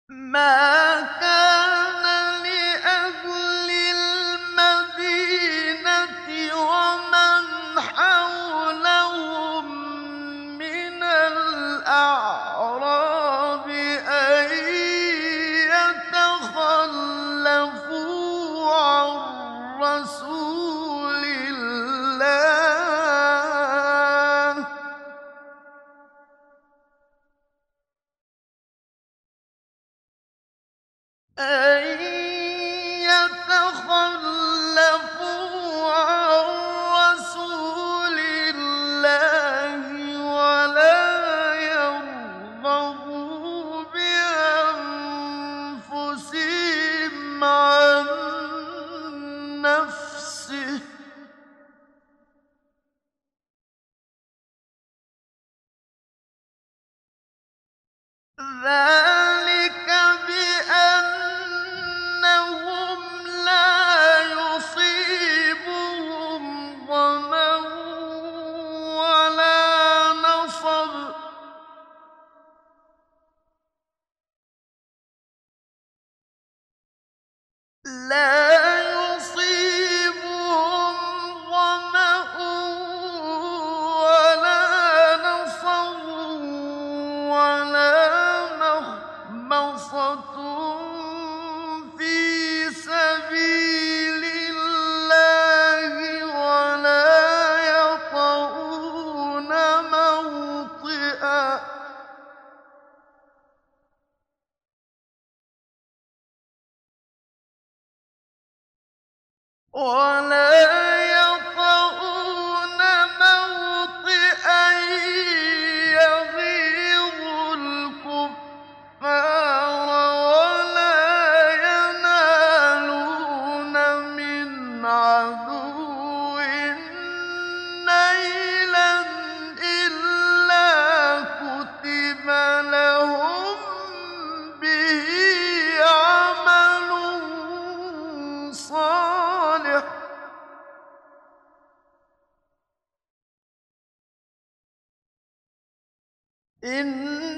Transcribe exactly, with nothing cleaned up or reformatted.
مَا كَانَ لِأَهْلِ الْمَدِينَةِ وَمَنْ حَوْلَهُم مِّنَ الْأَعْرَابِ أَن يَتَخَلَّفُوا عَن رَّسُولِ اللَّهِ ۚ أَن يَتَخَلَّفُوا عَن رَّسُولِ اللَّهِ وَلَا يَرْغَبُوا بِأَنفُسِهِمْ عَن نَّفْسِهِ ۚ ذَٰلِكَ بِأَنَّهُمْ لَا يُصِيبُهُمْ ظَمَأٌ وَلَا نَصَبٌ لَّا يُصِيبُهُمْ ظَمَأٌ وَلَا نَصَبٌ وَلَا مَخْمَصَةٌ فِي سَبِيلِ اللَّهِ وَلَا يَطَئُونَ مَوْطِئًا وَلَا يَطَئُونَ مَوْطِئًا يَغِيظُ الْكُفَّارَ وَلَا يَنَالُونَ مِنْ عَدُوٍّ نَيْلًا إِلَّا كُتِبَ لَهُم بِهِ عَمَلٌ صَالِحٌ ۚ